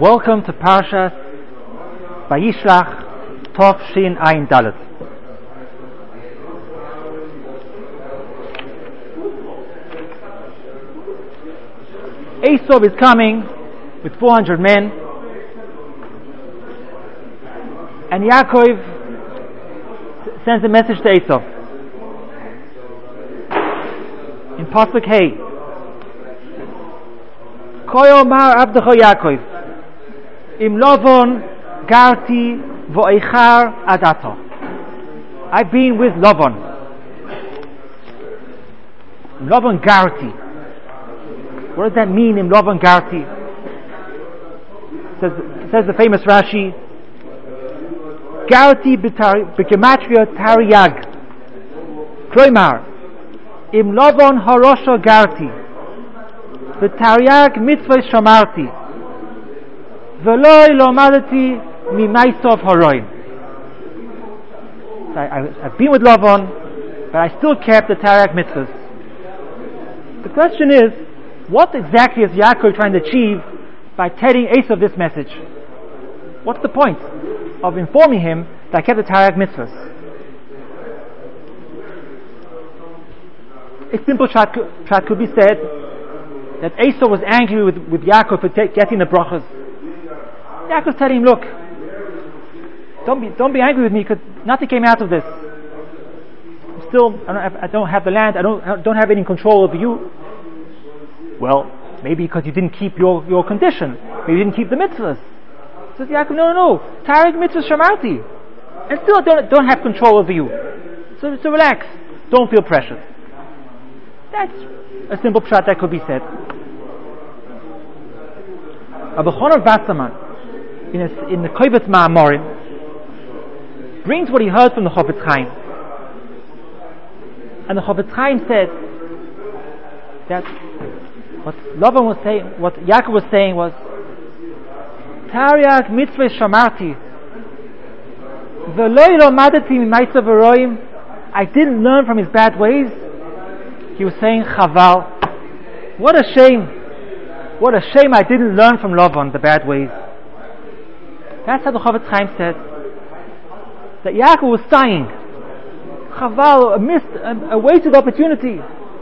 Welcome to Parshas Vayishlach Tov Shin Ayin Dalet. Esau is coming with 400 men, and Yaakov sends a message to Esau in Pasuk Hey. Koyo mar abdecho Yaakov im Lovon garti vo'echar adato. I've been with Lovon. Lovon garti. What does that mean, im Lovon garti? Says the famous Rashi, garti b'gematria tariyag. Kloimar, im Lovon harosho garti. V'taryag mitzvah shamarti v'loi lomadati mimaisov haroim. I've been with Lavan, but I still kept the Taryag mitzvahs. The question is, what exactly is Yaakov trying to achieve by telling Esau this message? What's the point of informing him that I kept the Taryag mitzvahs? A simple shot could be said that Esau was angry with Yaakov for getting the brachas. Yaakov's telling him, look, don't be angry with me because nothing came out of this. I don't have the land. I don't have any control over you. Well, maybe because you didn't keep your condition. Maybe you didn't keep the mitzvahs. Says Yaakov, no. Taryag mitzvahs shamarti, and still don't have control over you. So relax. Don't feel pressured. That's a simple pshat that could be said. Rabbi Chonon Wasserman, in the Kovetz Ma'amorim, brings what he heard from the Chofetz Chaim. And the Chofetz Chaim said that what Yaakov was saying was, Taryag mitzvah shamarti, v'lo lomadati mimaisov haroim. I didn't learn from his bad ways. He was saying, Chaval, what a shame I didn't learn from Lavan the bad ways. That's how the Chofetz Chaim said that Yaakov was sighing. Chaval, a wasted opportunity.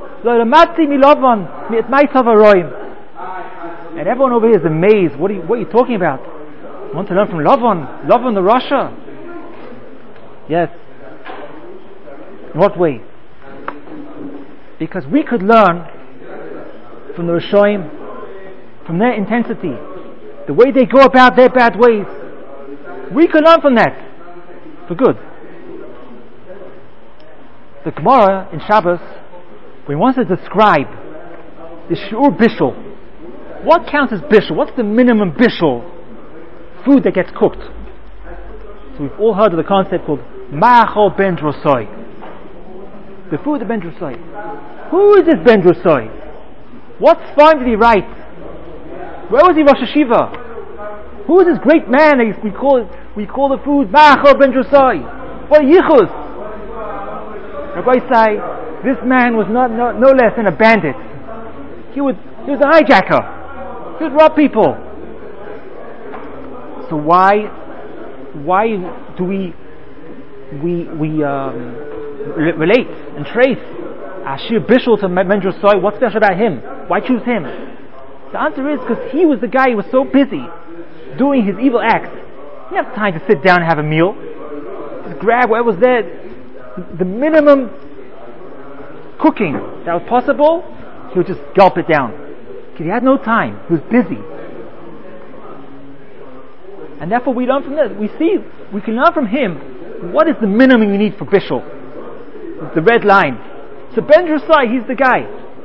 And everyone over here is amazed. What are you talking about? You want to learn from Lavan the Rasha? Yes. In what way? Because we could learn from the Rishonim, from their intensity, the way they go about their bad ways. We could learn from that for good. The Gemara in Shabbos, when he wants to describe the shiur bishul, what counts as bishul? What's the minimum bishul food that gets cooked? So we've all heard of the concept called ma'achol ben drosoi, the food of ben drosoi. Who is this Ben Drusoi? What farm did he write? Where was he Rosh Hashiva? Who is this great man that we call the food Ma'achol Ben Drusoi? What a yichus! Rabbi say, this man was no less than a bandit. He was a hijacker. He would rob people. So why do we relate and trace Ashir Bishul to Ben Drusoi? What's special about him? Why choose him? The answer is because he was the guy who was so busy doing his evil acts. He didn't have time to sit down and have a meal. Just grab whatever was there. The minimum cooking that was possible, he would just gulp it down. Because he had no time. He was busy. And therefore we learn from this. We can learn from him what is the minimum you need for Bishul. It's the red line. So Ben Drusai, he's the guy.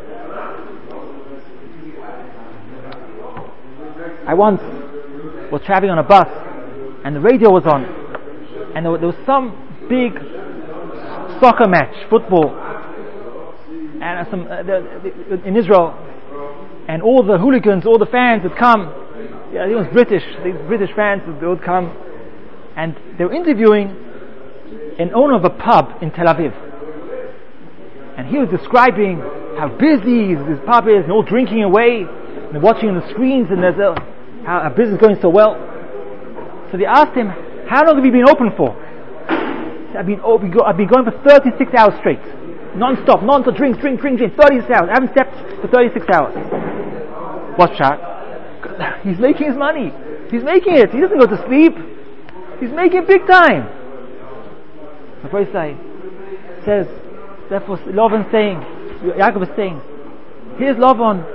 I once was traveling on a bus, and the radio was on, and there was some big soccer match, football, and in Israel, and all the hooligans, all the fans would come. Yeah, it was these British fans would come, and they were interviewing an owner of a pub in Tel Aviv. And he was describing how busy his pub is, and all drinking away, and watching the screens, and there's how our business is going so well. So they asked him, how long have you been open for? He said, I've been going for 36 hours straight. Non-stop, drink, 36 hours. I haven't slept for 36 hours. What's that? He's making his money. He's making it. He doesn't go to sleep. He's making it big time. The first side says, therefore Lavan saying, Yaakov is saying, here's Lavan,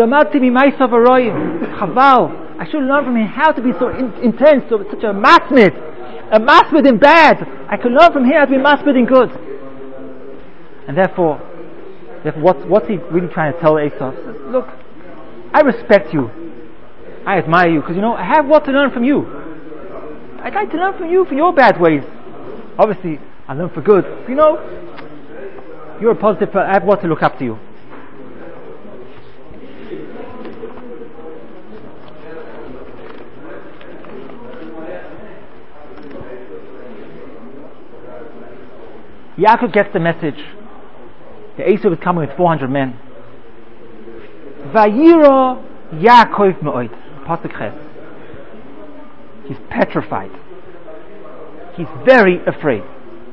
Chaval, I should learn from him how to be so intense, so such a masmid in bad. I can learn from him how to be masmid in good. And therefore what's he really trying to tell Esau? Says, look, I respect you, I admire you, because I have what to learn from you. I'd like to learn from you for your bad ways. Obviously, I learn for good. You're a positive person. I have what to look up to you. Yaakov gets the message that Esau is coming with 400 men. Vayira Yaakov me'od. Pasuk Ches. He's petrified. He's very afraid.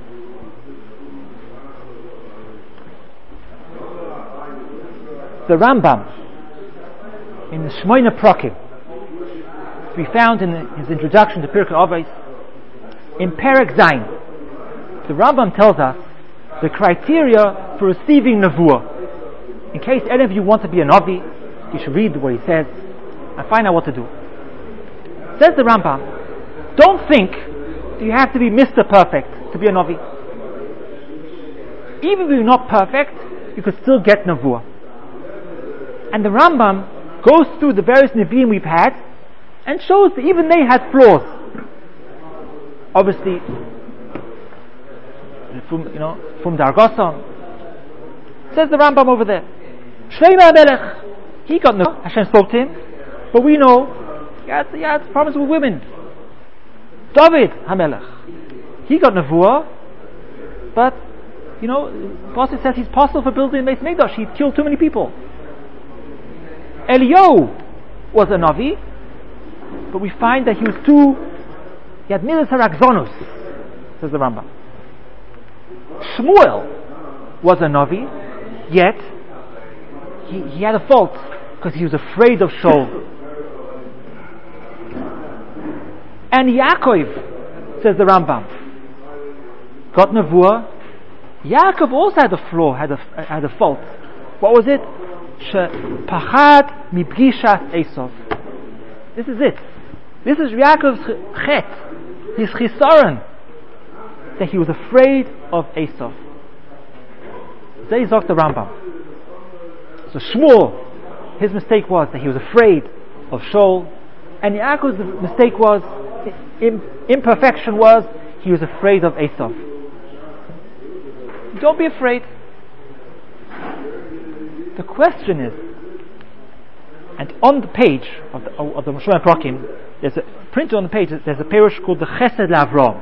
The Rambam in the Shmoina Prokim, we found in his introduction to Pirkei Avos, in Perek Zayin, the Rambam tells us the criteria for receiving Nevuah. In case any of you want to be a Navi, you should read what he says and find out what to do. Says the Rambam, don't think that you have to be Mr. Perfect to be a Navi. Even if you're not perfect, you could still get Nevuah. And the Rambam goes through the various Nevi'im we've had and shows that even they had flaws. Obviously, from Dargosa, says the Rambam over there, Shlomo HaMelech, he got Nevuah. Hashem spoke to him, but we know he had problems with women. David HaMelech, he got Nevuah, but the Pasuk says he's possible for building the Beis Mikdash. He killed too many people. Eliyahu was a Navi, but we find that he had Midas HaRakzonus, says the Rambam. Shmuel was a Navi, yet he had a fault because he was afraid of Shaul. And Yaakov, says the Rambam, got Nevuah. Yaakov also had a flaw, had a fault. What was it? Pachad mipgishat Esau. This is it. This is Yaakov's chet, his chisaron, that he was afraid of Esau. They zok the Rambam. So Shmuel, his mistake was that he was afraid of Shaul, and Yaakov's mistake was, imperfection was, he was afraid of Esau. Don't be afraid. The question is, and on the page of the Shmoina Prokim, there's a printed on the page. There's a parish called the Chesed LaAvraham.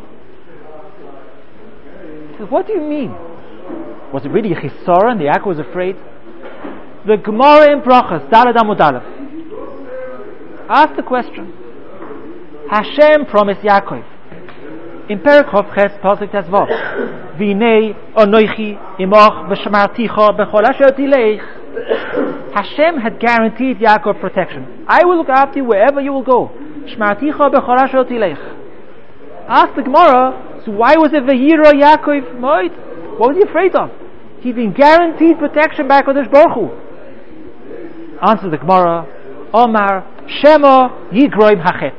So what do you mean? Was it really a chisaron? The Yaakov was afraid. The Gemara in Brachos, Daled Amud Aleph, ask the question. Hashem promised Yaakov in Perek Chof Ches Pasuk Tezvav, V'nei Anochi Imoch V'Shamarticha B'chol Asher Tilech. Hashem had guaranteed Yaakov protection. I will look after you wherever you will go. Shmarticha B'chol Asher Tilech. Ask the Gemara, so why was it V'yira Yaakov Moed? What was he afraid of? He'd been guaranteed protection by Kodesh Baruch Hu. Answer the Gemara, Omar Shema Yigroim Hachet.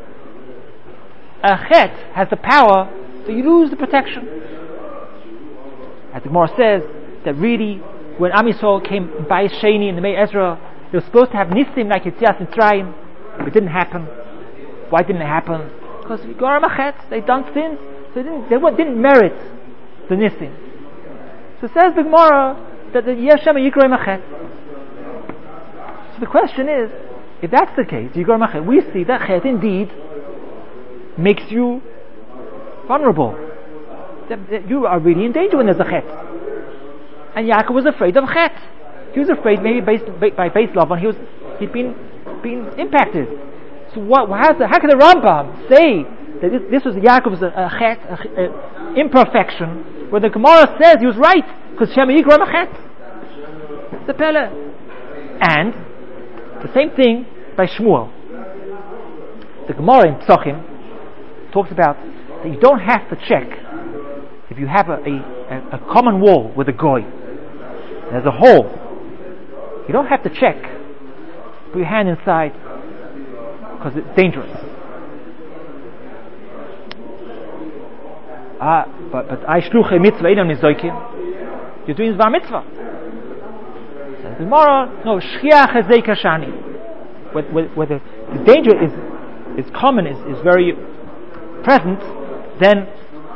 A chet has the power that you lose the protection. As the Gemara says, that really, when Am Yisrael came by Sheni in the May Ezra, they were supposed to have Nisim like Yetzias Mitzrayim. It didn't happen. Why didn't it happen? Because Yigorim Hachet, they'd done sins, so they didn't merit the Nisim. So says the Gemara that the Yeshem Yigorim Hachet. So the question is, if that's the case, Yigorim Hachet, we see that Chet indeed makes you vulnerable. That you are really in danger when there's a chet. And Yaakov was afraid of chet. He was afraid maybe by Beis Lavan he'd been impacted. So how can the Rambam say that this was Yaakov's imperfection, when the Gemara says he was right, because Shema Yikra Machet? The Pele. And the same thing by Shmuel. The Gemara in Psachim talks about that you don't have to check if you have a common wall with a goy. There's a hole. You don't have to check. Put your hand inside because it's dangerous. But I shluche mitzvah inam nizoikim. You're doing zvar mitzvah. Says the Gemara, no, shchiach hazeka shani. Where the danger is common, is very present, then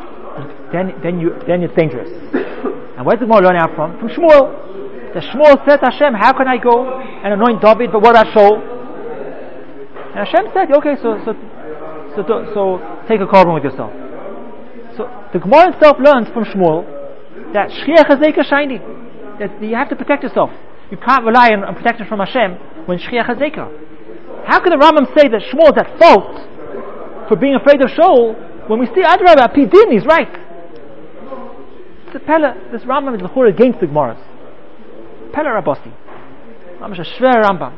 it's dangerous. And where's the Gemara learn out from? From Shmuel. The Shmuel said to Hashem, how can I go and anoint David, but what I show? And Hashem said, okay, so take a carbon with yourself. So the Gemara itself learns from Shmuel that Shchiach Hazeka Shaini, that you have to protect yourself. You can't rely on protection from Hashem when Shchiach Hazeka. How can the Rambam say that Shmuel is at fault for being afraid of Shaul when we see Adrabah, Pidin, he's right? It's a Pella. This Rambam is l'chura against the Gemaras. Pella Rabossi. Rambam is a shver Rambam.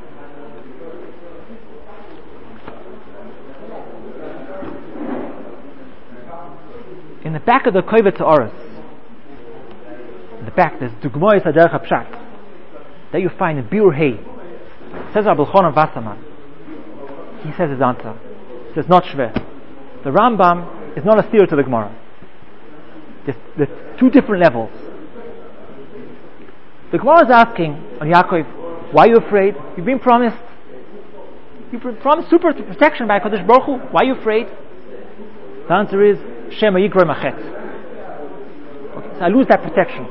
In the back of the Kovet Ta'oris, in the back there's Dugmois Haderech HaPshat. There you find in Biur Hay. Says Rabbi Elchanan Wasserman. He says his answer. He says not shver. The Rambam is not a steer to the Gemara. There's two different levels. The Gemara is asking on Yaakov, why are you afraid? You've been promised. You've been promised super protection by Kadosh Baruch Hu. Why are you afraid? The answer is Shema Yikra Machet. Okay, so I lose that protection.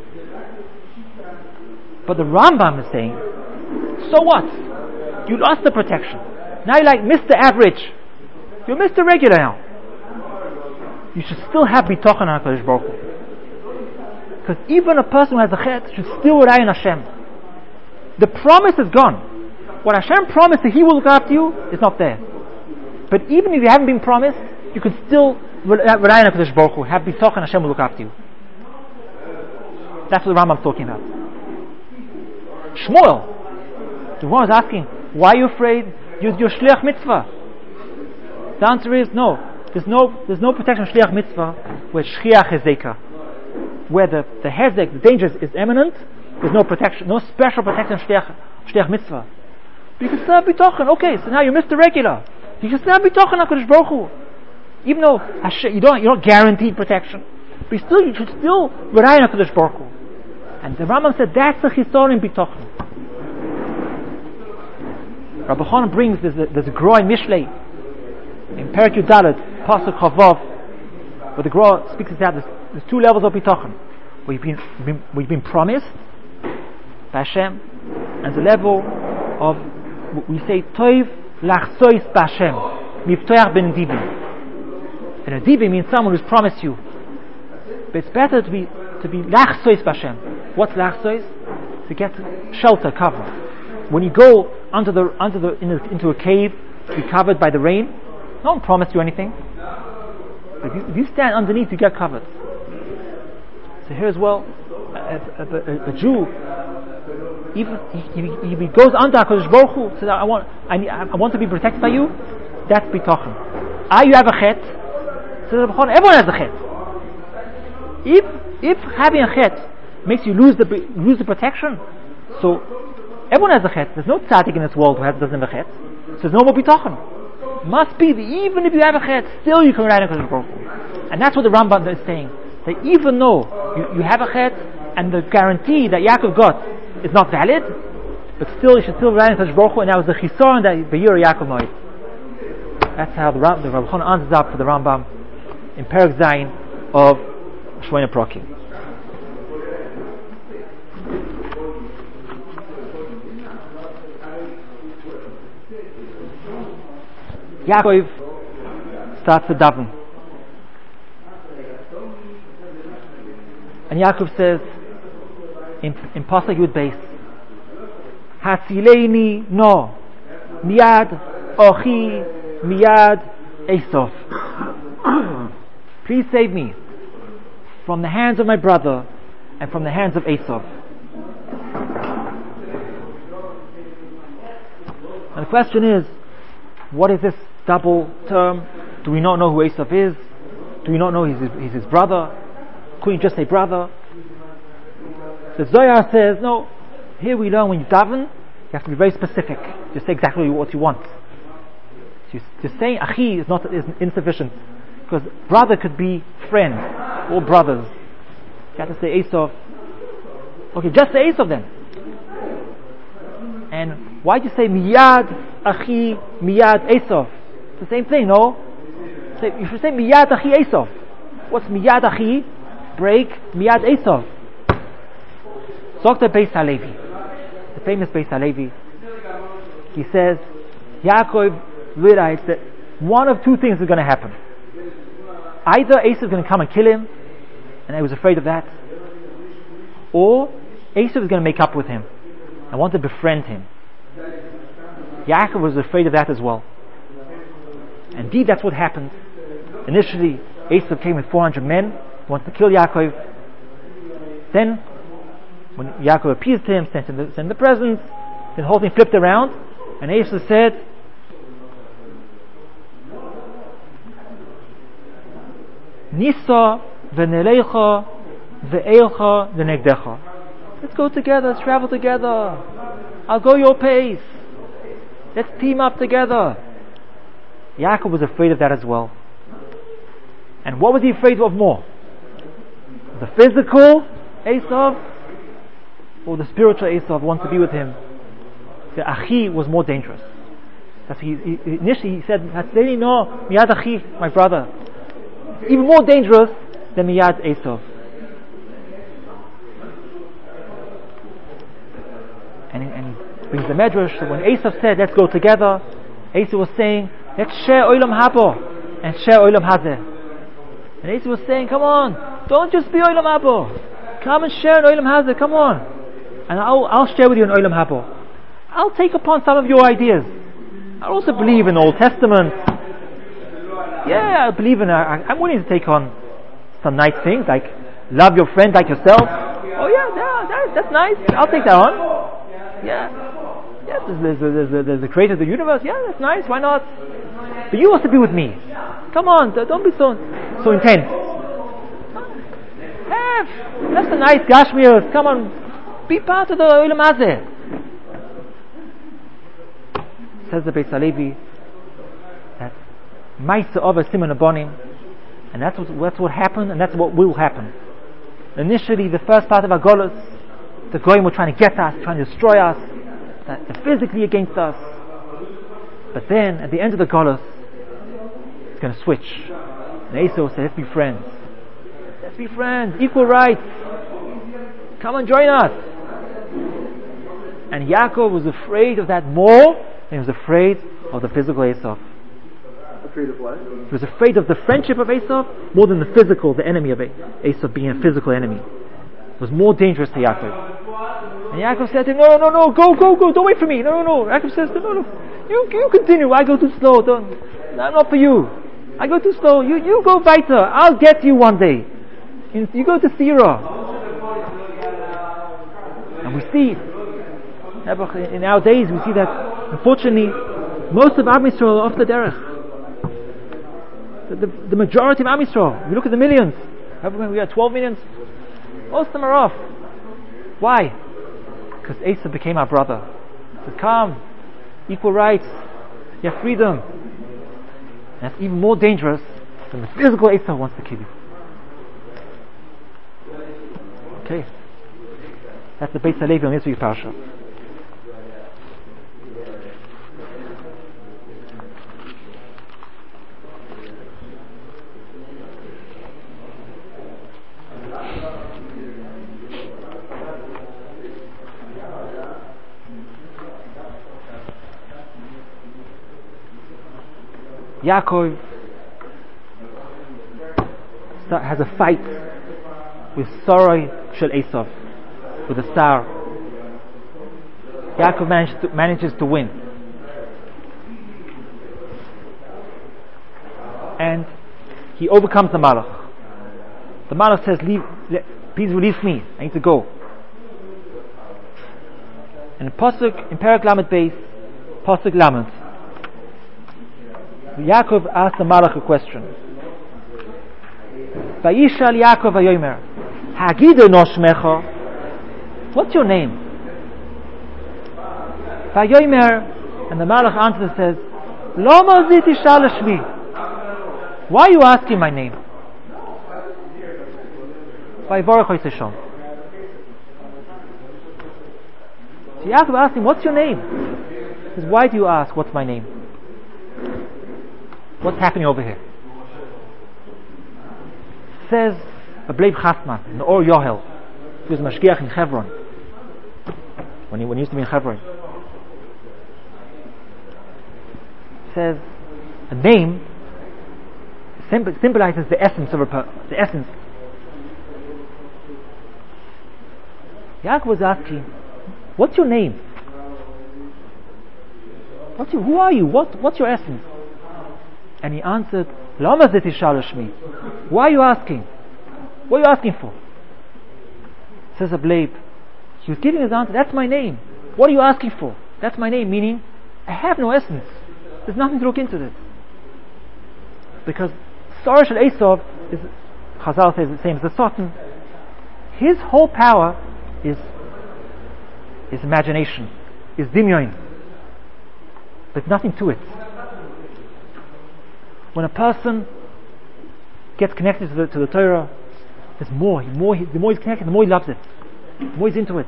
But the Rambam is saying, so what? You lost the protection. Now you're like Mr. Average. You're Mr. Regular now. You should still have bitachon on HaKadosh Baruch Hu. Because even a person who has a chet should still rely on Hashem. The promise is gone. What Hashem promised that He will look after you is not there. But even if you haven't been promised, you can still rely on HaKadosh Baruch Hu. Have bitachon, Hashem will look after you. That's what the Rambam is talking about. Shmuel, the one is asking, why are you afraid? You're shliach mitzvah. The answer is no. There's no protection of shliach mitzvah where shchiach hezeka, where the hezek, the danger is imminent. There's no protection, no special protection of shliach mitzvah. But you can still have bitachon. Okay, so now you're Mr. Regular. You can still have bitachon HaKadosh Baruch Hu, even though you're not guaranteed protection. But you should still rely on HaKadosh Baruch Hu. And the Rambam said that's the chisor in bitachon. Rabbi Chanan brings there's a Gra in Mishlei in Perek Yudalet Pasuk Chavav, where the Gra speaks about there's two levels of bitachon. We've been promised by Hashem, and the level of we say Toiv Lachsois B'Hashem Mivtoach Ben Dibim. And a Dibim means someone who's promised you, but it's better to be Lachsois B'Hashem. What's Lachsois? To get shelter, cover. When you go into a cave to be covered by the rain, no one promised you anything. But if you stand underneath, you get covered. So here as well, a Jew, even if he goes under HaKadosh Baruch Hu, says, I want to be protected by you, that's bitachon. You have a chet, says everyone has a chet. If having a chet makes you lose the protection, so everyone has a chet. There's no tzaddik in this world who doesn't have a chet. So there's no more bitachon. Must be that even if you have a chet, still you can rely on HaKadosh Baruch Hu. And that's what the Rambam is saying. That even though you have a chet, and the guarantee that Yaakov got is not valid, but still you should still rely on HaKadosh Baruch Hu, and that was the chisaron that Be'yer Yaakov made. That's how the Rabbi Chanan answers up for the Rambam in Perek Zayin of Shmoyne Prokim. Yaakov starts to daven, and Yaakov says in Pasuk Yud Beis, Hatzileini no miyad Achi miyad Esav. Please save me from the hands of my brother and from the hands of Esav. And the question is, what is this double term? Do we not know who Esav is? Do we not know he's his brother? Couldn't you just say brother? The Zohar says, no, here we learn when you daven, you have to be very specific. Just say exactly what you want. So just saying Achi is insufficient, because brother could be friend or brothers. You have to say Esav. Okay, just say Esav then. And why do you say Miyad Achi Miyad Esav? It's the same thing, no? You should say Miyad Achi Esav. What's Miyad Achi? Break Miyad Esav. Dr. Beis Halevi, the famous Beis Halevi, he says Yaakov realized that one of two things is going to happen. Either Esav is going to come and kill him, and he was afraid of that, or Esav is going to make up with him and want to befriend him. Yaakov was afraid of that as well. Indeed, that's what happened. Initially, Esav came with 400 men, wanted to kill Yaakov. Then, when Yaakov appeased him, sent him the presents, then the whole thing flipped around, and Esav said, Nisa v'nelecha v'eilcha v'negdecha. Let's go together, let's travel together. I'll go your pace. Let's team up together. Yaakov was afraid of that as well. And what was he afraid of more? The physical Esav or the spiritual Esav wants to be with him? The Achi was more dangerous. That's initially he said, Hatzeli no, Miyad Achi, my brother. Even more dangerous than Miyad Esav. And he brings the Medrash that when Esav said, let's go together, Esav was saying, let's share Olam Habo and share Olam Hazeh. And Esav was saying, come on, don't just be Olam Habo. Come and share in Olam Hazeh, come on. And I'll share with you in Olam Habo. I'll take upon some of your ideas. I also believe in the Old Testament. Yeah, I believe in I'm willing to take on some nice things, like love your friend like yourself. Oh yeah, that's nice. I'll take that on. Yeah, there's the creator of the universe. Yeah, that's nice. Why not? But you also be with me. Come on, don't be so intense. That's a nice Gashmios. Come on, be part of the Olam Hazeh. Says the Beis Halevi that Ma'aseh Ava Siman Abonim, and that's what happened, and that's what will happen. Initially, the first part of our Golus, the Goyim were trying to get us, trying to destroy us, they're physically against us. But then, at the end of the Golus, it's going to switch. And Esau said, let's be friends. Let's be friends, equal rights. Come and join us. And Yaakov was afraid of that more than he was afraid of the physical Esau. Afraid of what? He was afraid of the friendship of Esau more than the physical, the enemy of Esau being a physical enemy. It was more dangerous to Yaakov. And Yaakov said to him, no, go, don't wait for me. No. Yaakov says, no, you continue, I go too slow. Not for you. I go too slow, you go weiter. I'll get you one day. You go to Sira. And we see, in our days, we see that, unfortunately, most of Am Yisrael are off the derech. The majority of Am Yisrael, if you look at the millions, we have 12 millions, most of them are off. Why? Because Esau became our brother. He said, come, equal rights, you have freedom. And that's even more dangerous than the physical Esau wants to kill you. Okay. That's the Beis Halevi on this week's Parsha. Yaakov has a fight with Sarai Shel Esav, with the Sar. Yaakov manages to win. and he overcomes the Malach. The Malach says, please release me, I need to go. And in Perek Lamed Beis, Pasuk Lamed, Yaakov asked the Malach a question. Vayishal Yaakov Vayomer, Hagida no shmecha, what's your name? Vayomer, and the Malach answers and says, Lama zit tishal shmi. Why are you asking my name? Vayivorach Hosesham. So Yaakov asked him, what's your name? He says, why do you ask, what's my name? What's happening over here? Says Ableib Chasman in the Or Yohel. He was Mashgiach in Hebron when he used to be in Hebron. Says a name symbolizes the essence of the essence. Yaakov was asking, what's your name? Who are you? What's your essence? And he answered, Lama zet tishal shmi. Why are you asking? What are you asking for? Says Ableib, he was giving his answer, that's my name. What are you asking for? That's my name, meaning I have no essence. There's nothing to look into this. Because Sarah Shel Esav is, Chazal says the same as the Satan. His whole power is imagination, is dimyon. There's nothing to it. When a person gets connected to the Torah, there's more. The more he's connected, the more he loves it. The more he's into it.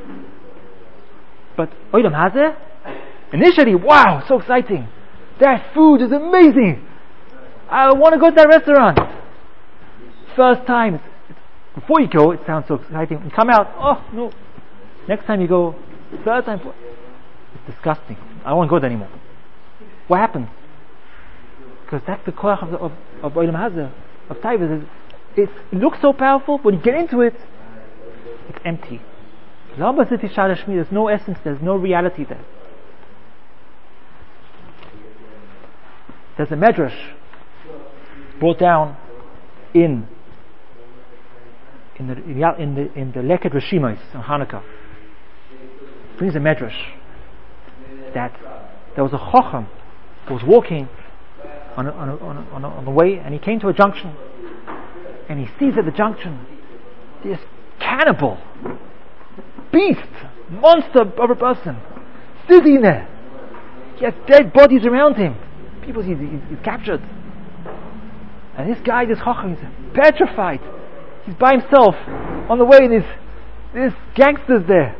But Olam Hazeh, initially, wow, so exciting. That food is amazing. I want to go to that restaurant. First time, before you go, it sounds so exciting. You come out, oh no. Next time you go, third time, it's disgusting. I don't want to go there anymore. What happens? Because that's the koach of Olam Hazeh, of Taivas. It looks so powerful, but when you get into it, it's empty. There's no essence, there's no reality there. There's a medrash brought down in the Leket Rishimos on Hanukkah. Brings a medrash that there was a chacham who was walking on the way, and he came to a junction, and he sees at the junction this cannibal beast, monster of a person sitting there. He has dead bodies around him. People he's captured, and this guy, this chacham, is petrified. He's by himself on the way, and this gangster's there,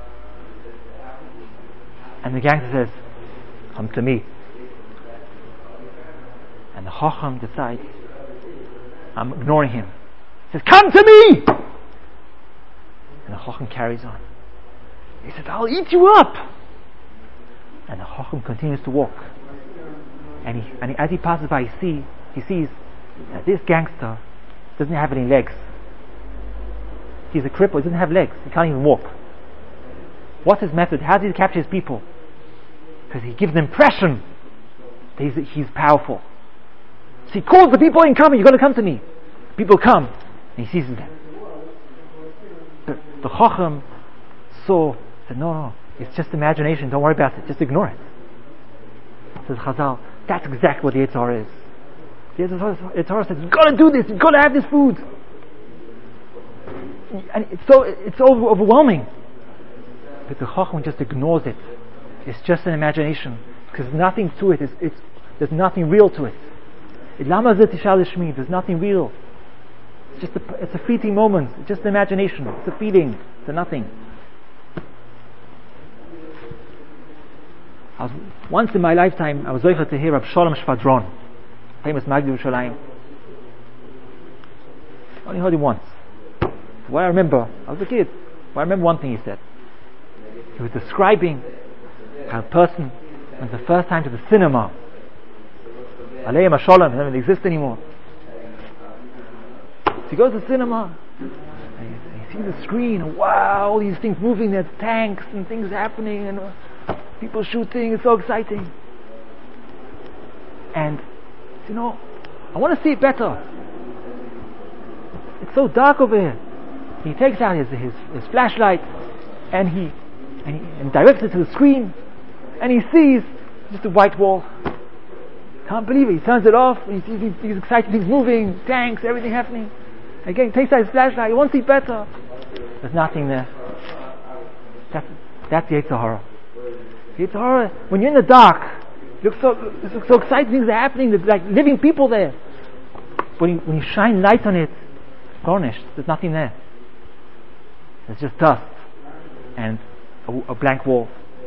and the gangster says, "Come to me." And the chacham decides, I'm ignoring him. He says, "Come to me!" And the chacham carries on. He says, "I'll eat you up." And the chacham continues to walk. And as he passes by, he sees that this gangster doesn't have any legs. He's a cripple, he doesn't have legs, he can't even walk. What's his method? How does he capture his people? Because he gives the impression that he's powerful. So he calls the people in, coming, you're going to come to me. People come, and he seizes them. The chacham said, no, it's just imagination, don't worry about it, just ignore it. Says Chazal, that's exactly what the Yetzer Hara is. The Yetzer Hara says, you've got to do this, you've got to have this food. And it's so overwhelming. But the chacham just ignores it. It's just an imagination, because there's nothing to it. There's nothing real to it. There's nothing real. It's a fleeting moment. It's just an imagination. It's a feeling. It's a nothing. Once in my lifetime, I was zocher to hear Rab Shalom Shvadron, famous Magdi Yerushalayim. I only heard him once. What I remember, I was a kid, but I remember one thing he said. He was describing how a person went the first time to the cinema. Aleim HaShalom, it doesn't exist anymore. So he goes to the cinema, and he sees the screen, and wow, all these things moving, there's tanks and things happening, and people shooting, it's so exciting. And, I want to see it better. It's so dark over here. He takes out his flashlight and he directs it to the screen, and he sees just a white wall. Can't believe it. He turns it off. He's excited. He's moving. Tanks. Everything happening. Again, he takes out his flashlight. He wants to see better. There's nothing there. That's the Yetzer Hara. The Yetzer Hara. When you're in the dark, it looks so exciting. Things are happening. There's like living people there. But when you shine light on it, it's garnished. There's nothing there. There's just dust and a blank wall.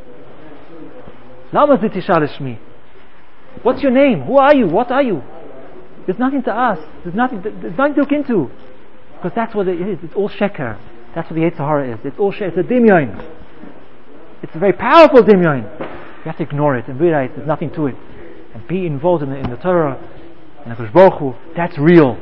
Lama zi tishal shmi? What's your name? Who are you? What are you? There's nothing to ask. There's nothing to look into. Because that's what it is. It's all sheker. That's what the Yetzer Hara is. It's all sheker. It's a dimyon. It's a very powerful dimyon. You have to ignore it and realize there's nothing to it. And be involved in the Torah and the Kodesh Baruch Hu. That's real.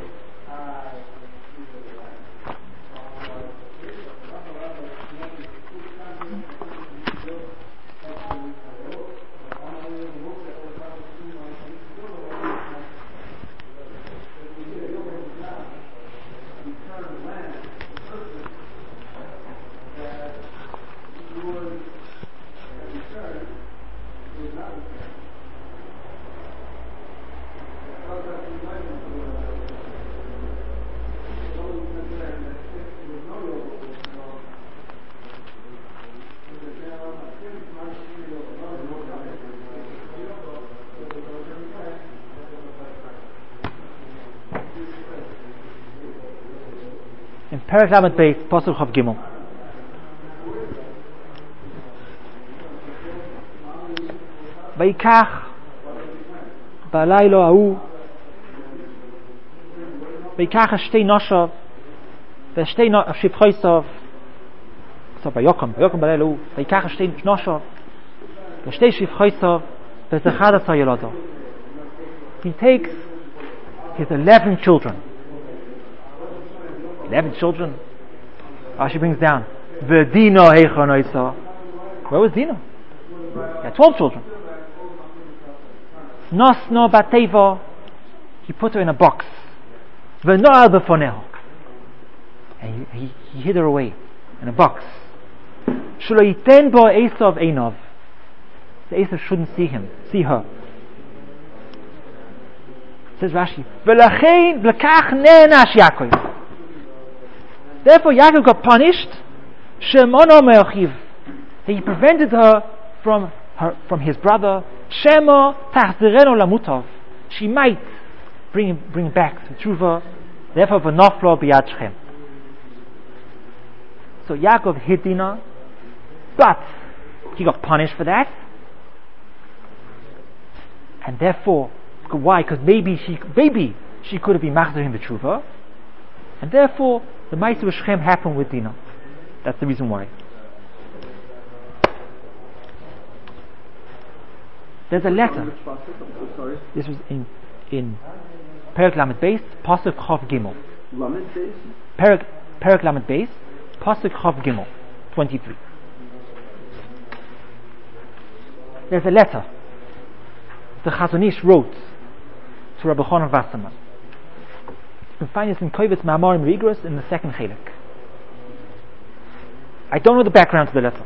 In Perek Lamed Beis, Pasuk Chav Gimel. Vayikach b'alaylo hahu vayikach shtei noshav v'shtei shivchosav. So Vayokom b'alaylo hahu vayikach shtei noshav v'shtei shivchosav v'zechad asar yolado. He takes his 11 children. 11 children. Rashi brings down V'dino heichon oisa. Where was Dino? He had 12 children. Nosno bateva. He put her in a box. V'no'al b'foneho. And he hid her away in a box. Shelo yiten bo Esav einov. So Esav shouldn't see her. Says Rashi, V'lachein v'lekach ne'nash Yaakov. Therefore, Yaakov got punished. Shemono me'achiv. He prevented her from his brother. Shemo tachzireno lamutav. She might bring back to tshuva. Therefore, v'noflo b'yad Shechem. So Yaakov hid Dinah, but he got punished for that. And therefore, why? Because maybe she could have been machzir him b'tshuva, and therefore the Ma'aseh Shechem happened with Dinah. That's the reason why. There's a letter. This was in Perek Lamed Beis, Pasuk Chav Gimel. Lamed Beis? Perek Lamed Beis, Pasuk Chav Gimel, 23. There's a letter the Chazon Ish wrote to Rabbi Chonon Wasserman. You can find this in Kovetz Ma'amarim Rigros in the second Chelek. I don't know the background to the letter.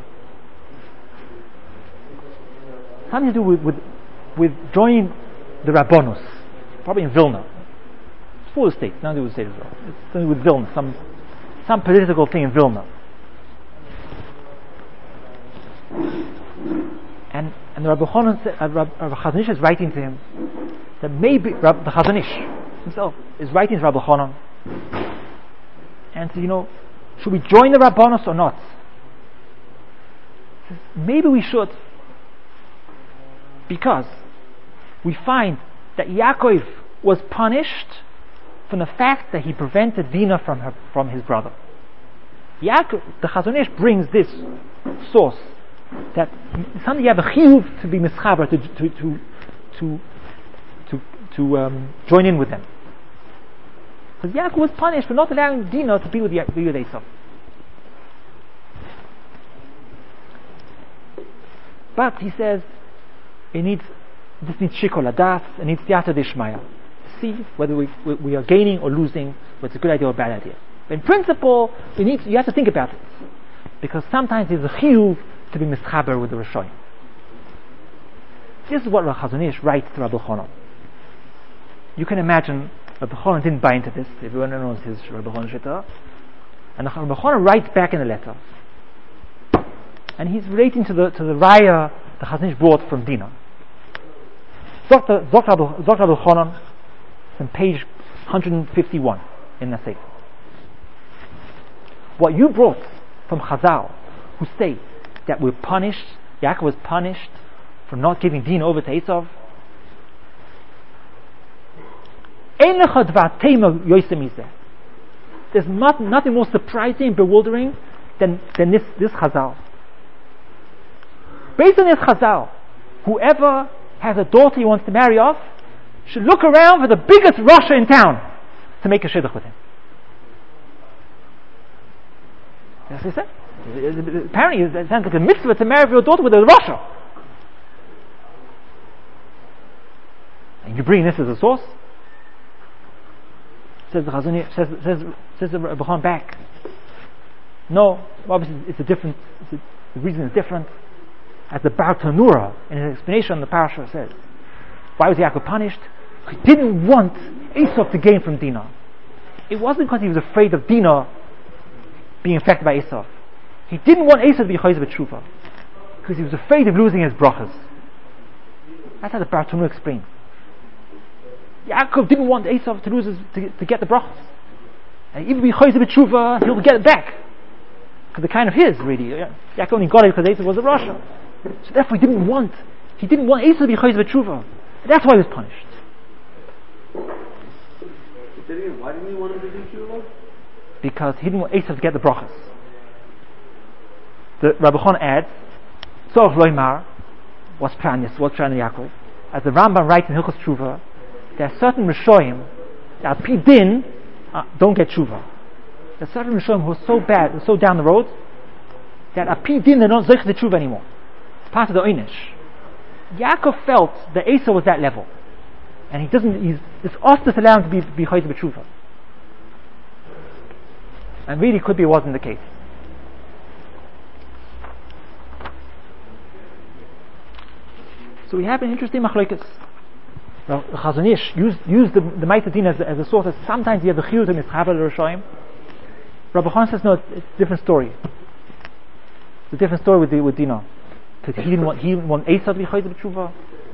Something to do with joining the Rabbonos, probably in Vilna. It's for the state, not to do with the state as well. It's something with Vilna, some political thing in Vilna. And the Rabbi Chazon Ish is writing to him that maybe the Chazon Ish himself is writing to Rabbi Chonon and says, should we join the Rabbonos or not? He says, maybe we should, because we find that Yaakov was punished from the fact that he prevented Dinah from his brother. Yaakov, the Chazon Ish brings this source that something you have a chiyuv to be mischaber, to join in with them. Because Yaakov was punished for not allowing Dinah to be with Esav. But he says, this needs shikol adas, it needs tiyata dishmaya. to see whether we are gaining or losing, whether it's a good idea or a bad idea. But in principle, you have to think about it, because sometimes there's a chiyuv to be mischaber with the Rishonim. This is what Rav Chazon Ish writes to Rabbi Chonon. You can imagine Rabbi Chonon didn't buy into this. Everyone knows his Rabbi Chonon Shittah. And Rabbi Chonon writes back in the letter, and he's relating to the raya the Chazon Ish brought from Dina. Zok Rabbi Chonon, on page 151 in the Sefer. What you brought from Chazal, who say that we're punished, Yaakov was punished for not giving Dina over to Esav. There's nothing more surprising and bewildering than this Chazal. Based on this Chazal, whoever has a daughter he wants to marry off should look around for the biggest Rasha in town to make a shidduch with him. That's what he said. Apparently it sounds like a mitzvah to marry your daughter with a Rasha. And you bring this as a source? Says the Chazon Ish, says the Rebbe Chonon back. No, obviously the reason is different. As the Bar Tanura, in his explanation on the parasha, says, why was Yaakov punished? He didn't want Esav to gain from Dinah. It wasn't because he was afraid of Dinah being affected by Esav. He didn't want Esav to be chayzer b'tshuva because he was afraid of losing his brachas. That's how the Bar Tanura explains. Yaakov didn't want Esav to lose to get the brachas. And even be chayzer b'tshuva, he'll get it back. Because they're kind of his, really. Yaakov only got it because Esav was a Rasha. So therefore he didn't want Esav to be chayzer b'tshuva. That's why he was punished. Why didn't he want him to do tshuva? Because he didn't want Esav to get the brachas. The Rabbi Chonon adds, Tzorach Loimar, what's Pran Yaakov, as the Rambam writes in Hilchos Tshuva, there are certain Rishoyim that Pi Din don't get tshuva. There are certain Rishoyim who are so bad, so down the road, that Pi Din they don't zeich the tshuva anymore. It's part of the Oynish. Yaakov felt that Esau was that level, and it's us to allow him to be chayzer b'tshuva. And really, could be it wasn't the case. So we have an interesting machlokes. Now, Chazon Ish used the Ma'aseh Din as a source. Sometimes you have the chiyuv and mischaber l'Rishonim. Rabbi Chonon says no, it's a different story. It's a different story with Dinah. Because he didn't want Esav to be chayzer b'tshuva.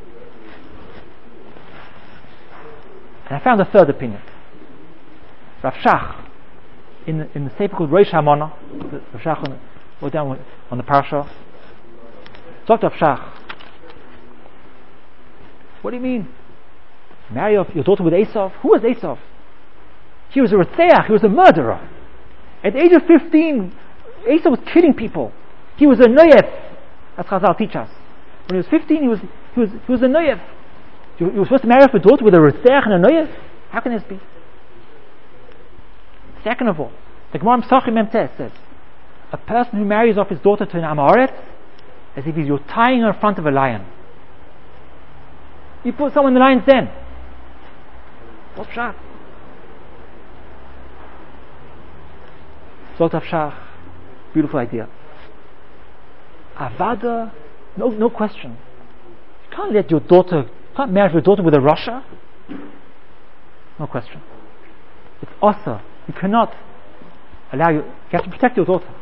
And I found a third opinion. Rav Shach, in the sefer called Rosh Hamana, Rav Shach wrote down on the parasha. Talk to Rav Shach. What do you mean? Marry your daughter with Esav? Who was Esav? He was a Retzeach, he was a murderer. At the age of 15, Esav was killing people. He was a Noyef, as Chazal teach us. When he was 15, he was a Noyef. You were supposed to marry off a daughter with a Retzeach and a Noyef? How can this be? Second of all, the Gemara Pesachim Mem Tes says, a person who marries off his daughter to an Amoret, as if you're tying her in front of a lion. You put someone in the lion's den. What's Shach? Zot Shach, beautiful idea. Avada, no question. You can't marry your daughter with a Rasha. No question. It's asa. You cannot allow you have to protect your daughter.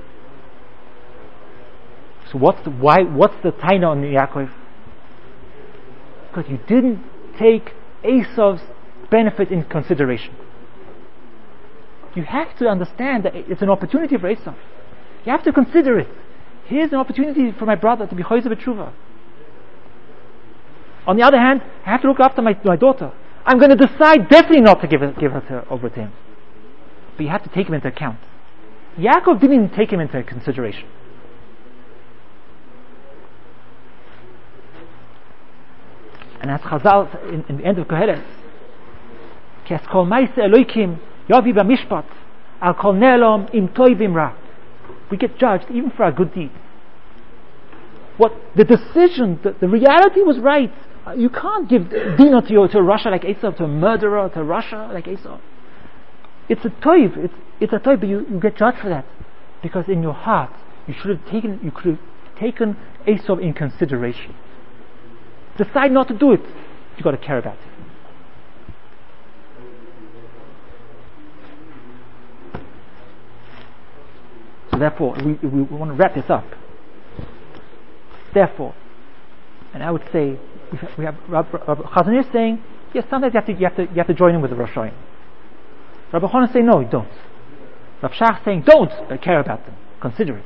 So what's the taina on Yaakov? Because you didn't take Esav's benefit in consideration. You have to understand that it's an opportunity for Esav. You have to consider it. Here's an opportunity for my brother to be chayzer b'tshuva. On the other hand, I have to look after my daughter. I'm going to decide definitely not to give her over to him. But you have to take him into account. Yaakov didn't even take him into consideration. And as Chazal in the end of Koheles, Kes kol ma'aseh Elokim yavi b'mishpat al kol ne'elom im toivim ra. We get judged even for our good deeds. What the decision, the reality was right, You can't give dinner to a Russia like Esav, to a murderer, to a Russia like Esav. It's a toiv. It's a toiv, but you get judged for that because in your heart you could have taken Esav in consideration. Decide not to do it. You got to care about it. So therefore, we want to wrap this up. Therefore, and I would say we have Chazon Ish saying, yes, sometimes you have to join in with the Rosh Hashanah. Rabbi Chonon saying, no, you don't. Rav Shach saying, don't, but care about them, consider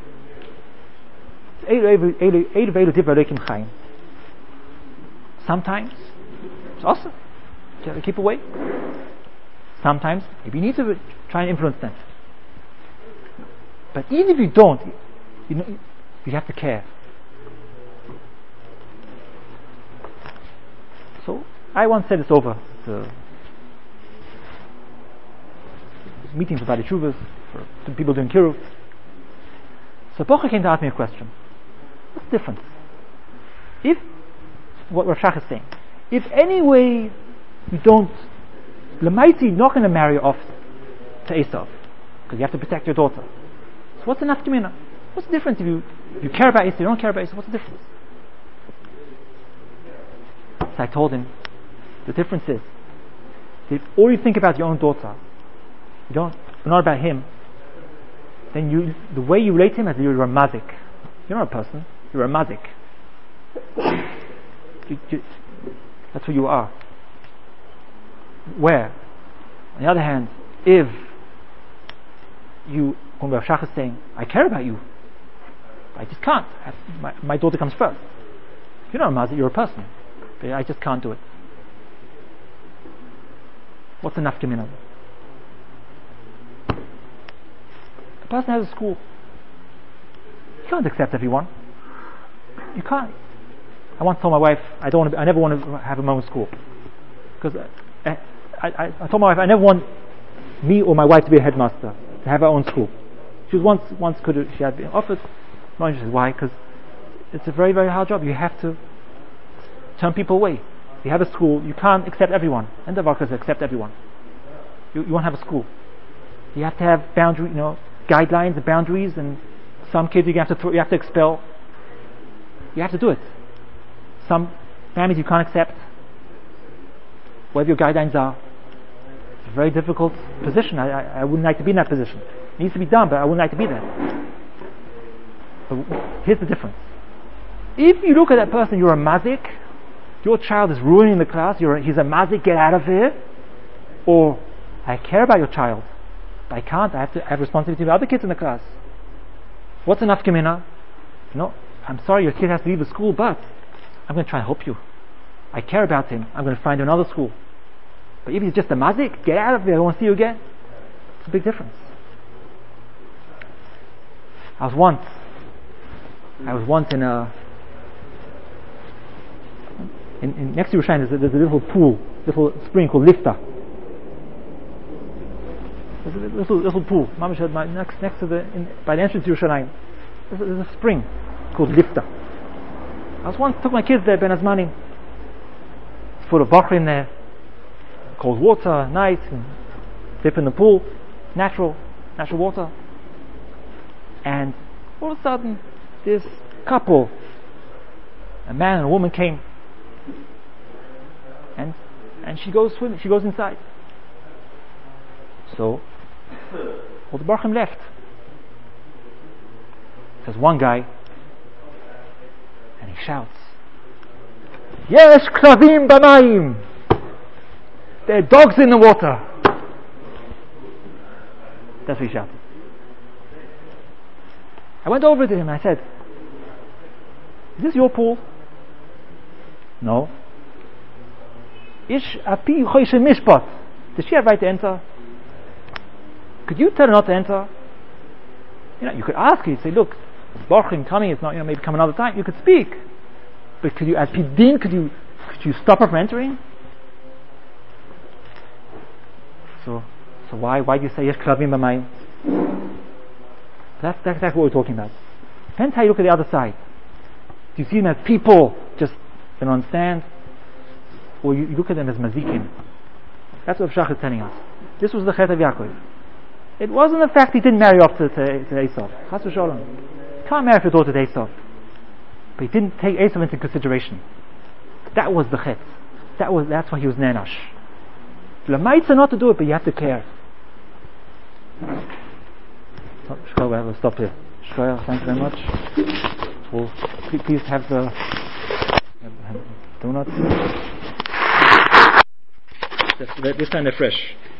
it. Sometimes it's awesome. You have to keep away. Sometimes maybe you need to try and influence them. But even if you don't, you have to care. So I once said this over the meetings about the Shuvas for people doing Kiruv. So Bocha came to ask me a question. What's the difference? If what Rav Shach is saying, if anyway you don't, Lamaiti, you're not going to marry off to Esav because you have to protect your daughter. So what's the nafkamina? What's the difference if you care about Esav, you don't care about Esav? What's the difference? So I told him the difference is if all you think about your own daughter, you're not about him, then the way you relate to him is you're a mazik. You're not a person, you're a mazik. That's who you are. Where, on the other hand, if when Rav Shach is saying, I care about you, I just can't. My daughter comes first. You're not a mazik, you're a person. But I just can't do it. What's the nafkamina? A person has a school. You can't accept everyone. You can't. I once told my wife I never want to have my own school because I told my wife I never want me or my wife to be a headmaster, to have our own school. She was once she had been offered. No, she said why? Because it's a very, very hard job. You have to turn people away. You have a school, you can't accept everyone. And the workers accept everyone. You won't have a school. You have to have guidelines and boundaries, and some kids you have to expel. You have to do it. Some families you can't accept. Whatever your guidelines are. It's a very difficult position. I wouldn't like to be in that position. It needs to be done, but I wouldn't like to be there. But here's the difference. If you look at that person, you're a mazik, your child is ruining the class, he's a mazik, get out of here. Or, I care about your child, but I can't, I have responsibility to other kids in the class. What's enough kamina? No, I'm sorry your kid has to leave the school, but I'm going to try and help you. I care about him, I'm going to find another school. But if he's just a mazik, get out of there, I don't want to see you again. It's a big difference. I was once in next to Yerushalayim there's a little spring called Lifta. There's a little pool. Next to by the entrance to Yerushalayim. There's a spring called Lifta. I was once took my kids there, Ben Azmani. It's full of bakrim there, cold water, nice, and dip in the pool, natural water. And all of a sudden, this couple, a man and a woman came, and she goes swimming. She goes inside. So all the barchim left. There's one guy, and he shouts, "Yesh klavim b'mayim! There are dogs in the water!" That's what he shouted. I went over to him and I said, "Is this your pool?" "No." "Ish api choishe mishpat." Does she have right to enter? Could you tell her not to enter? You could ask her. You'd say, "Look, Barchim coming. It's not. Maybe come another time." You could speak, but could you, as pidin, could you stop her from entering? So why do you say yesh klavim b'mayim? That's exactly what we're talking about. Depends how you look at the other side. Do you see them as people just They don't understand. Or you look at them as mazikin. That's what Shach is telling us. This was the chet of Yaakov. It wasn't the fact he didn't marry off to Esav. Chas v'sholom. Can't marry your daughter to Esav. But he didn't take Esav into consideration. That was the chet. That's why he was nanash. L'maitza not to do it, but you have to care. Shkoyach, we'll stop here. Shkoyach, thank you very much. Well, please have the donuts. This time they're fresh.